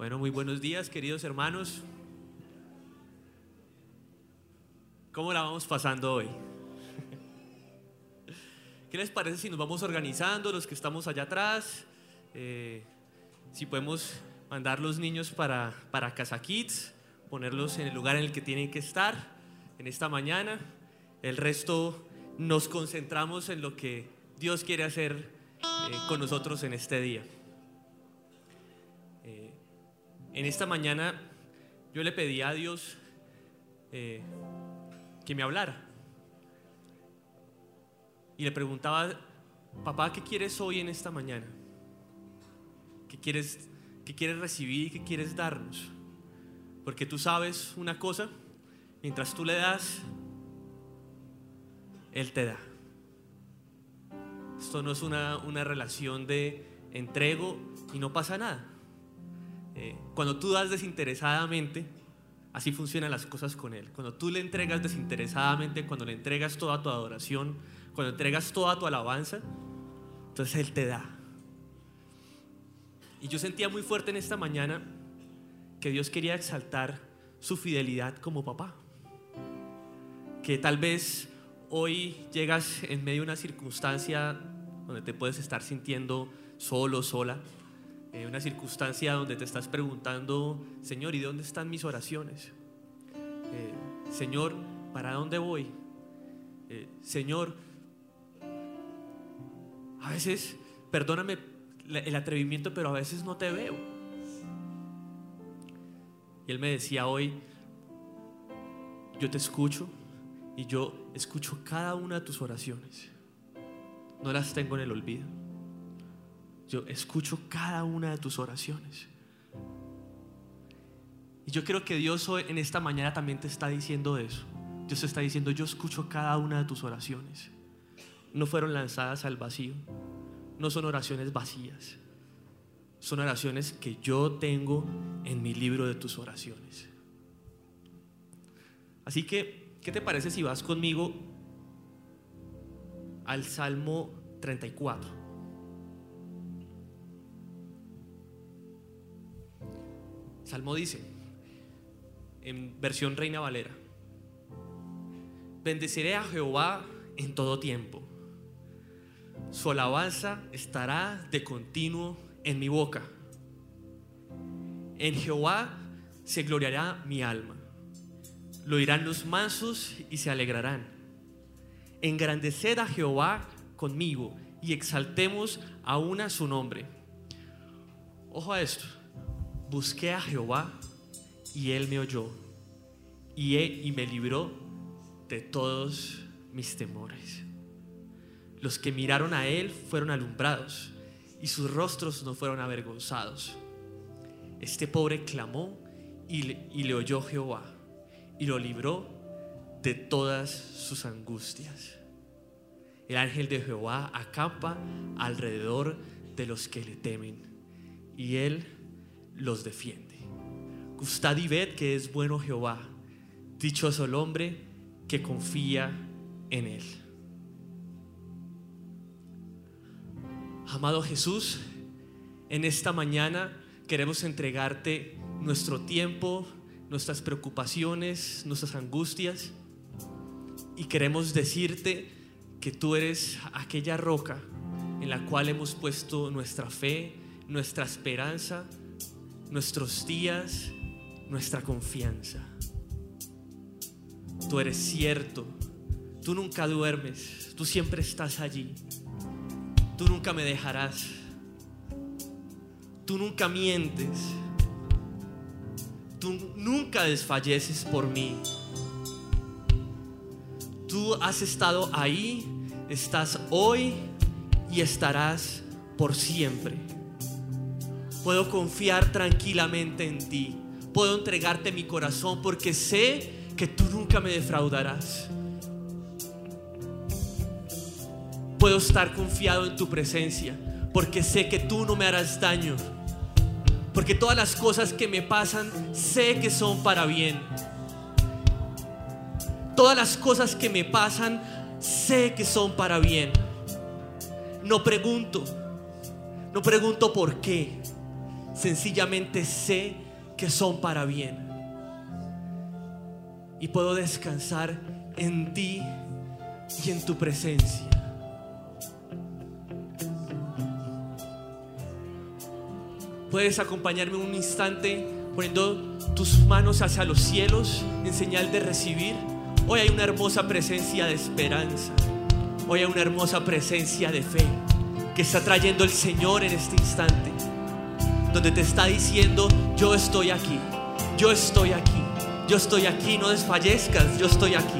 Bueno, muy buenos días, queridos hermanos. ¿Cómo la vamos pasando hoy? ¿Qué les parece si nos vamos organizando, los que estamos allá atrás? Si podemos mandar los niños para Casa Kids, ponerlos en el lugar en el que tienen que estar en esta mañana. El resto nos concentramos en lo que Dios quiere hacer con nosotros en este día. En esta mañana yo le pedí a Dios que me hablara y le preguntaba: papá, ¿qué quieres hoy en esta mañana? ¿Qué quieres recibir y qué quieres darnos? Porque tú sabes una cosa: mientras tú le das, Él te da. Esto no es una relación de entrego y no pasa nada. Cuando tú das desinteresadamente, así funcionan las cosas con Él. Cuando tú le entregas desinteresadamente, cuando le entregas toda tu adoración, cuando entregas toda tu alabanza, entonces Él te da. Y yo sentía muy fuerte en esta mañana que Dios quería exaltar su fidelidad como papá. Que tal vez hoy llegas en medio de una circunstancia donde te puedes estar sintiendo solo, sola. Una circunstancia donde te estás preguntando: Señor, ¿y dónde están mis oraciones? Señor, ¿para dónde voy? Señor, a veces, perdóname el atrevimiento, pero a veces no te veo. Y Él me decía hoy: yo te escucho y yo escucho cada una de tus oraciones. No las tengo en el olvido. Yo escucho cada una de tus oraciones. Y yo creo que Dios hoy, en esta mañana, también te está diciendo eso. Dios te está diciendo: yo escucho cada una de tus oraciones. No fueron lanzadas al vacío. No son oraciones vacías. Son oraciones que yo tengo en mi libro de tus oraciones. Así que, ¿qué te parece si vas conmigo al Salmo 34? Salmo dice, en versión Reina Valera: bendeciré a Jehová en todo tiempo. Su alabanza estará de continuo en mi boca. En Jehová se gloriará mi alma. Lo oirán los mansos y se alegrarán. Engrandeced a Jehová conmigo y exaltemos aún a su nombre. Ojo a esto: busqué a Jehová y Él me oyó y me libró de todos mis temores. Los que miraron a Él fueron alumbrados y sus rostros no fueron avergonzados. Este pobre clamó y le oyó Jehová y lo libró de todas sus angustias. El ángel de Jehová acampa alrededor de los que le temen y Él los defiende. Gustad y ved que es bueno Jehová. Dichoso el hombre que confía en Él. Amado Jesús, en esta mañana queremos entregarte nuestro tiempo, nuestras preocupaciones, nuestras angustias, y queremos decirte que tú eres aquella roca en la cual hemos puesto nuestra fe, nuestra esperanza, nuestros días, nuestra confianza. Tú eres cierto, tú nunca duermes, tú siempre estás allí, tú nunca me dejarás, tú nunca mientes, tú nunca desfalleces por mí. Tú has estado ahí, estás hoy y estarás por siempre. Puedo confiar tranquilamente en ti. Puedo entregarte mi corazón porque sé que tú nunca me defraudarás. Puedo estar confiado en tu presencia porque sé que tú no me harás daño. Porque todas las cosas que me pasan sé que son para bien. Todas las cosas que me pasan sé que son para bien. No pregunto por qué. sencillamente sé que son para bien. Y puedo descansar en ti y en tu presencia. Puedes acompañarme un instante poniendo tus manos hacia los cielos en señal de recibir. Hoy hay una hermosa presencia de esperanza. Hoy hay una hermosa presencia de fe que está trayendo el Señor en este instante, donde te está diciendo: yo estoy aquí, yo estoy aquí, yo estoy aquí, no desfallezcas, yo estoy aquí.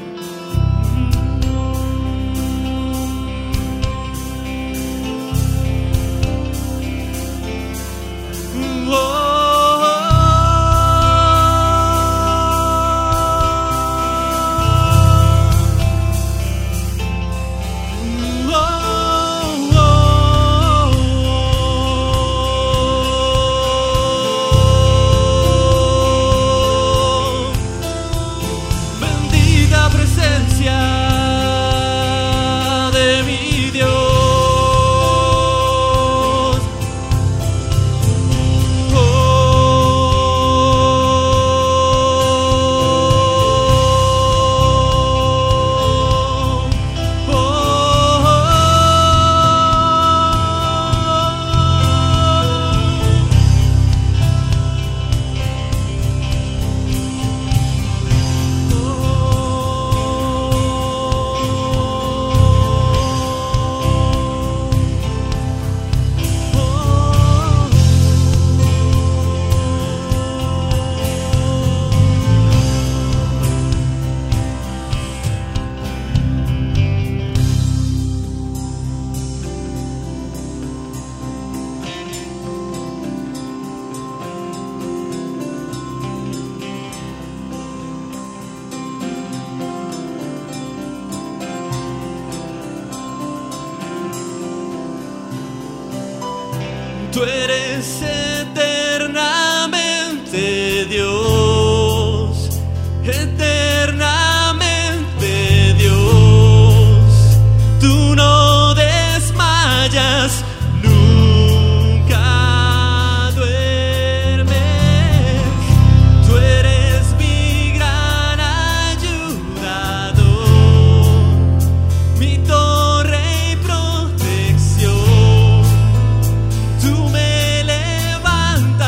Tú eres eternamente Dios, eternamente Dios. Tú no desmayas, nunca duermes. Tú eres mi gran ayudador, mi torre y protección. Tú me levantas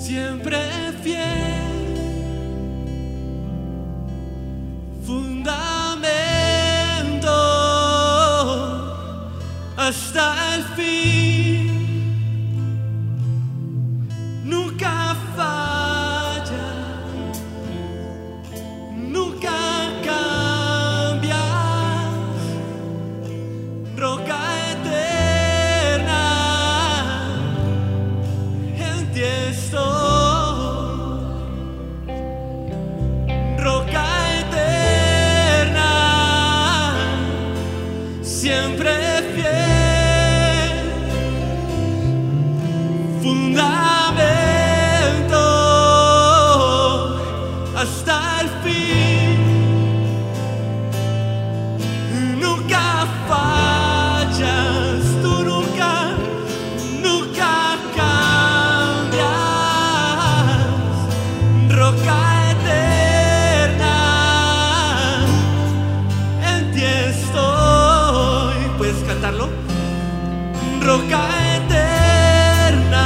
siempre fiel, fundamento hasta el fin, nunca falla, nunca cambias, roca eterna, en ti estoy, roca eterna, siempre fiel, fundamento hasta el fin, nunca fallas, tú nunca, nunca cambias, roca eterna, en ti estoy. ¿Puedes cantarlo? Roca eterna,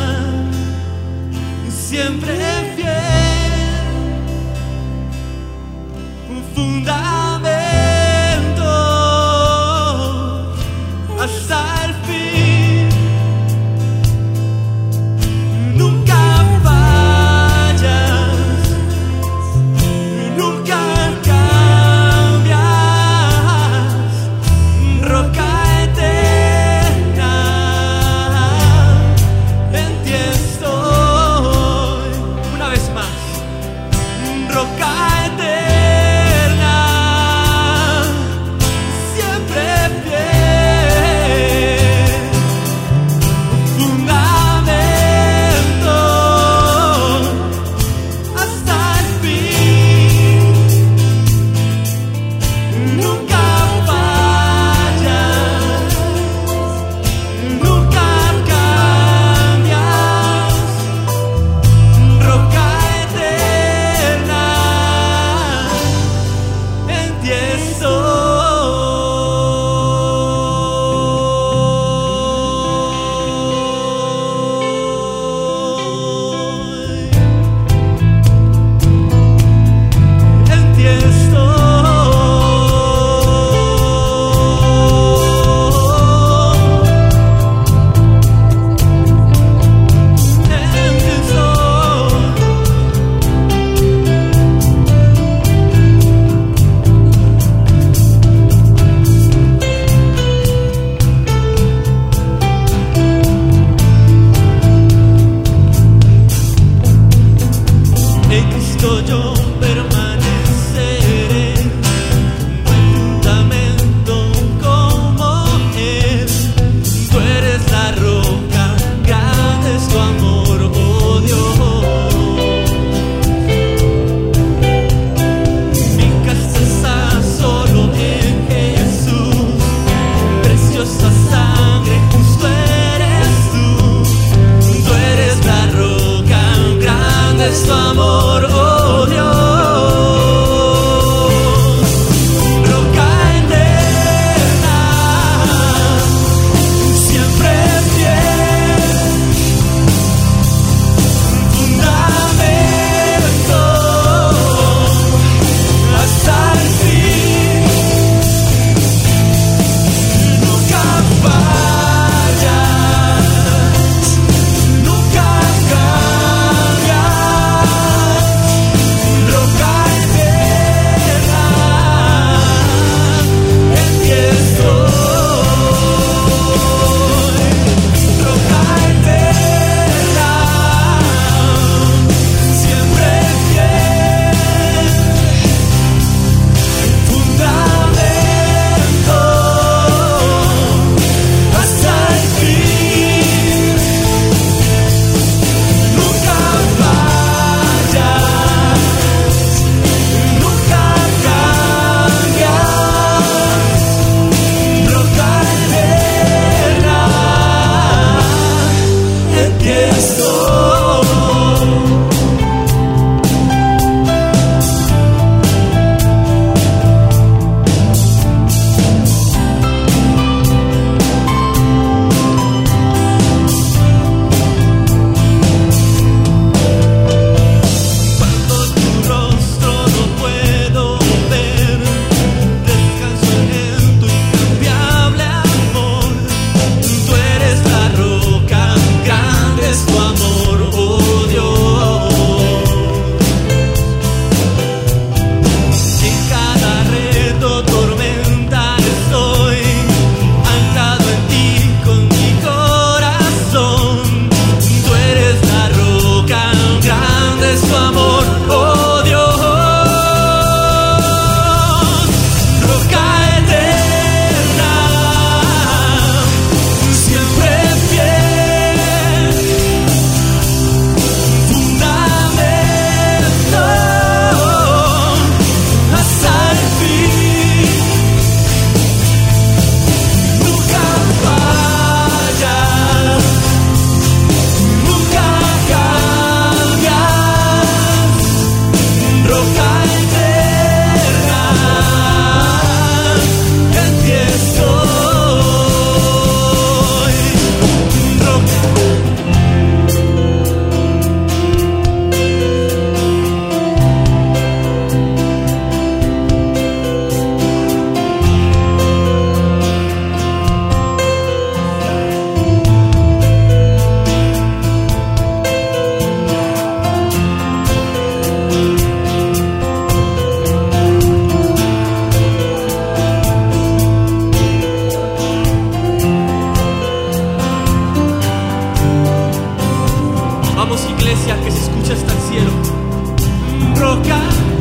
siempre fiel, un fundamento hasta el fin, nunca fallas, nunca cambias, roca eterna, en ti estoy. Una vez más, roca eterna, siempre fiel, fundamento hasta el fin, nunca fallas, nunca cambias, roca eterna, en ti estoy. En ti en Cristo yo permaneceré, no hay fundamento como Él. Tú eres la roca, grande es tu amor, oh Dios. Mi casa está solo en Jesús, preciosa sangre, justo eres tú. Tú eres la roca, grande es tu amor, oh Dios. Roca eterna, siempre fiel, fundamento hasta el fin, nunca fallas, nunca cambias, iglesia, que se escucha hasta el cielo. Roca.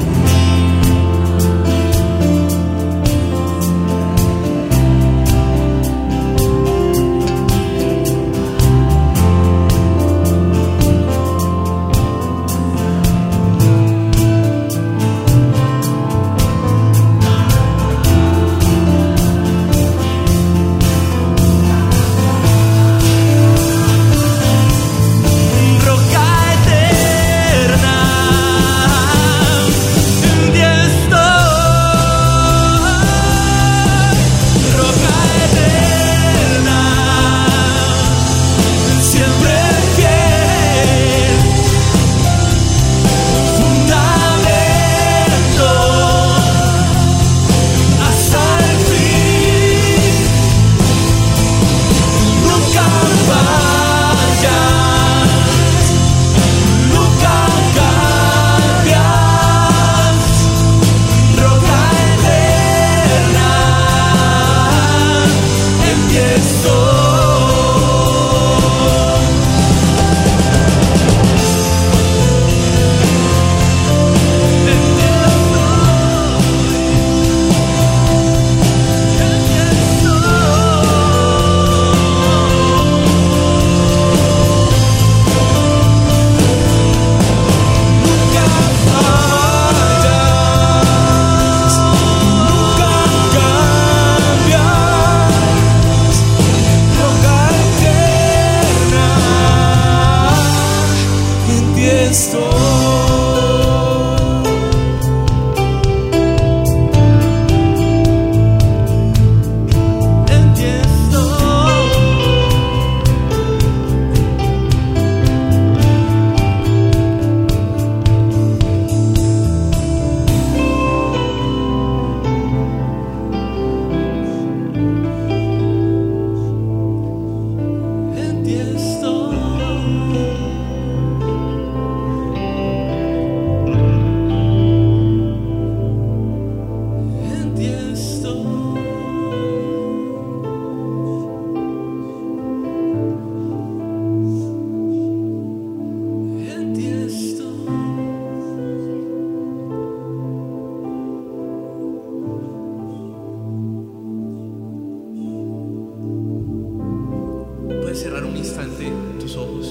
Cerrar un instante tus ojos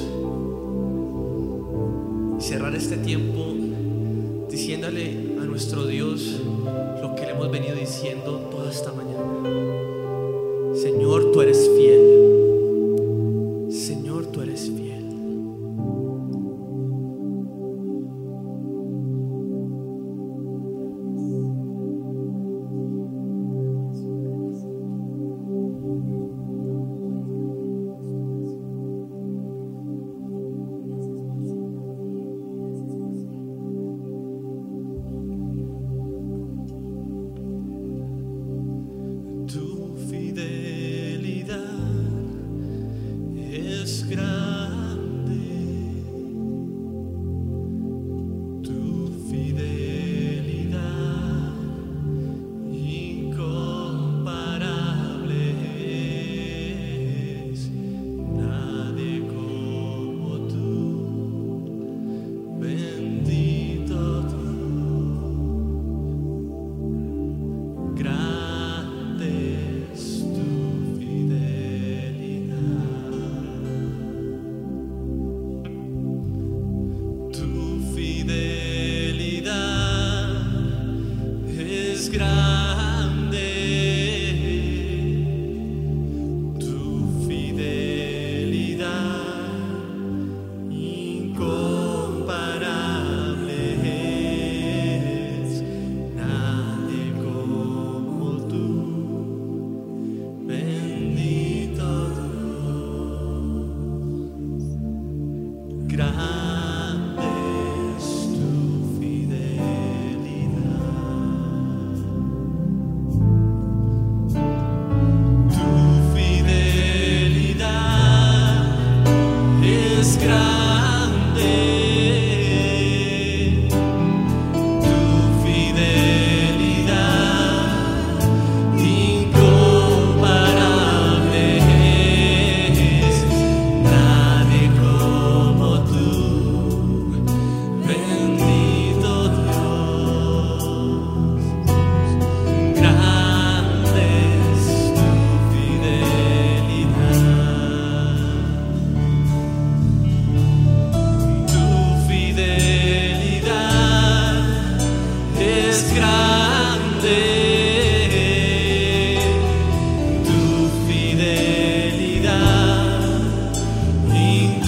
y cerrar este tiempo diciéndole a nuestro Dios lo que le hemos venido diciendo toda esta mañana. Señor, tú eres fiel. Señor, tú eres fiel.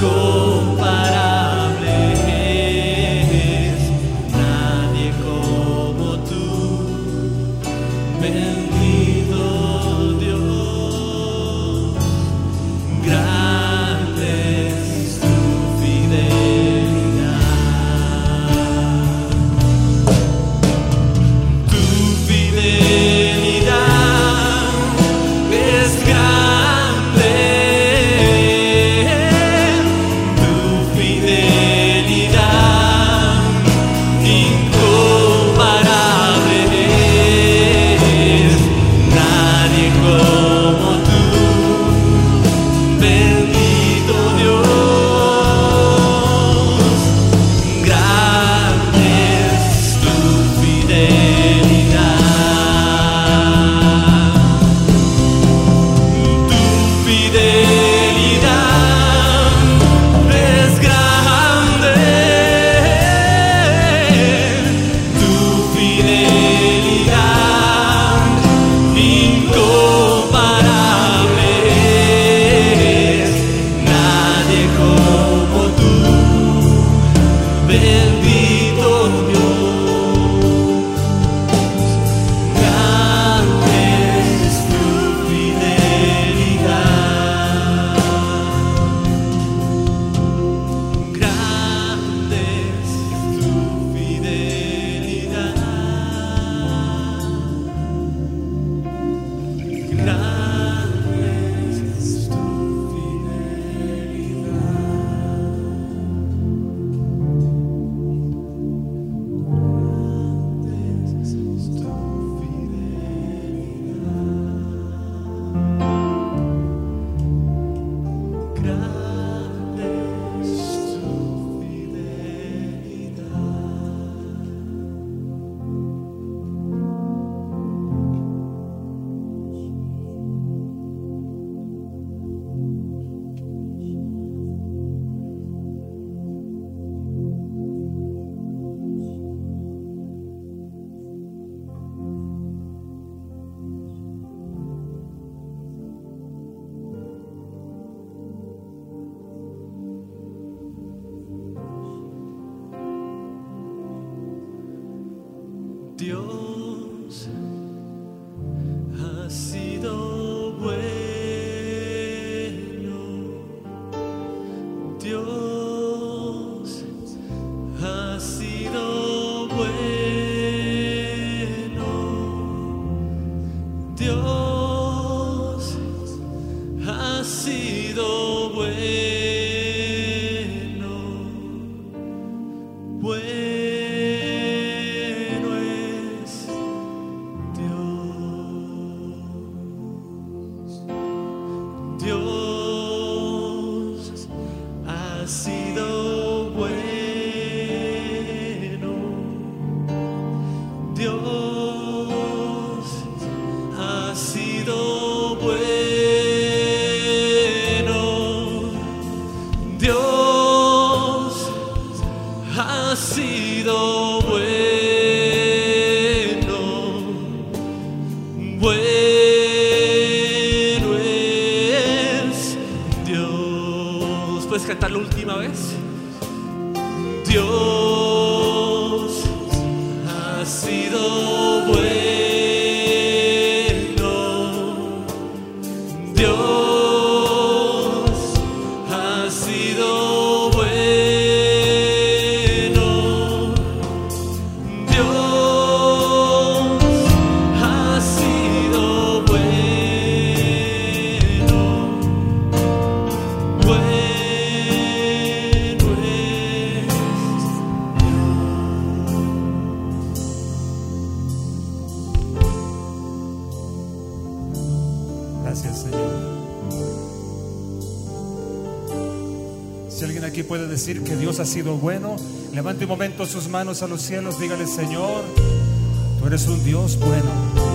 Dios ha sido bueno, Dios ha sido bueno, Dios ha sido bueno, bueno. Dios ha sido bueno, Dios ha sido bueno, Dios ha sido bueno, bueno. ¿Puedes cantar la última vez? Dios ha sido bueno, Dios ha sido bueno, Dios ha sido bueno, bueno. Gracias, Señor. Si alguien aquí puede decir que Dios ha sido bueno, levante un momento sus manos a los cielos, dígale: Señor, tú eres un Dios bueno.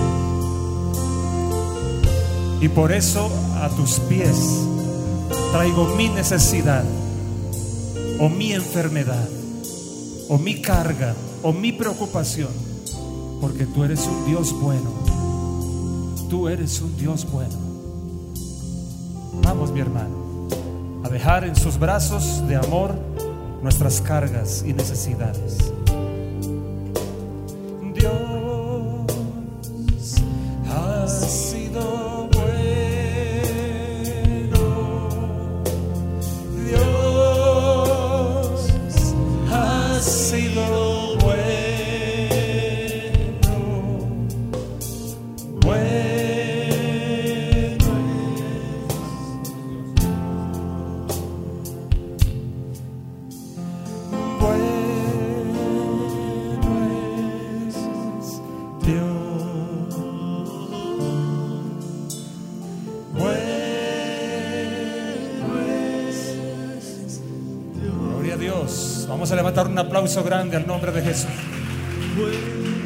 Y por eso a tus pies traigo mi necesidad, o mi enfermedad, o mi carga, o mi preocupación, porque tú eres un Dios bueno. Tú eres un Dios bueno. Vamos, mi hermano, a dejar en sus brazos de amor nuestras cargas y necesidades. Dios ha sido bueno, Dios ha sido bueno, bueno. Vamos a levantar un aplauso grande al nombre de Jesús.